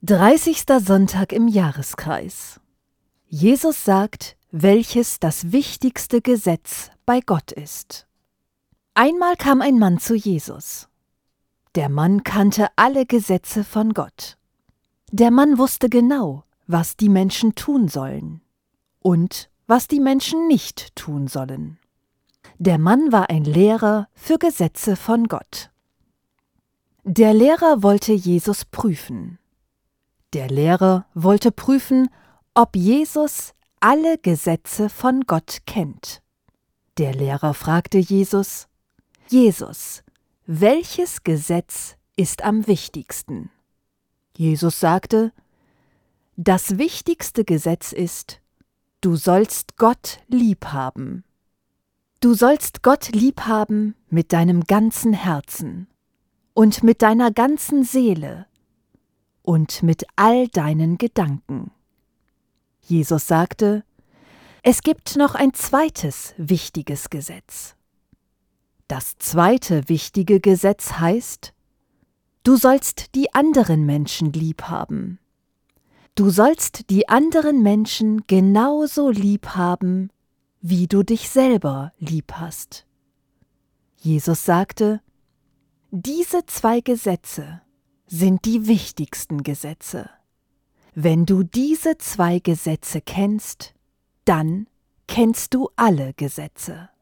30. Sonntag im Jahreskreis. Jesus sagt, welches das wichtigste Gesetz bei Gott ist. Einmal kam ein Mann zu Jesus. Der Mann kannte alle Gesetze von Gott. Der Mann wusste genau, was die Menschen tun sollen und was die Menschen nicht tun sollen. Der Mann war ein Lehrer für Gesetze von Gott. Der Lehrer wollte Jesus prüfen. Der Lehrer wollte prüfen, ob Jesus alle Gesetze von Gott kennt. Der Lehrer fragte Jesus: Jesus, welches Gesetz ist am wichtigsten? Jesus sagte: Das wichtigste Gesetz ist: Du sollst Gott lieb haben. Du sollst Gott lieb haben mit deinem ganzen Herzen und mit deiner ganzen Seele und mit all deinen Gedanken. Jesus sagte: Es gibt noch ein zweites wichtiges Gesetz. Das zweite wichtige Gesetz heißt: Du sollst die anderen Menschen lieb haben. Du sollst die anderen Menschen genauso lieb haben, wie du dich selber lieb hast. Jesus sagte: Diese 2 Gesetze sind die wichtigsten Gesetze. Wenn du diese 2 Gesetze kennst, dann kennst du alle Gesetze.